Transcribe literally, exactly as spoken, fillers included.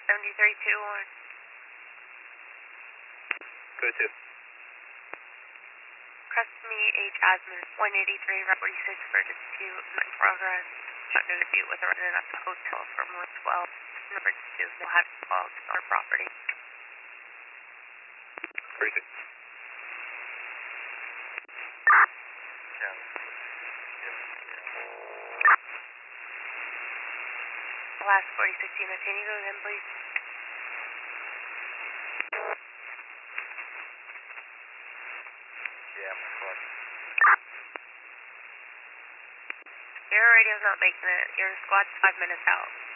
seventy-three two one. Go to. Crest me H. Asman, one eighty-three, Route forty-six, Burgess two, in progress. Shot no dispute with a resident at the hotel from one twelve. Number two, no have dogs on our property. forty-six. Last forty-six unit, can you go again, please? Yeah, I'm correct. Your radio's not making it. Your squad's five minutes out.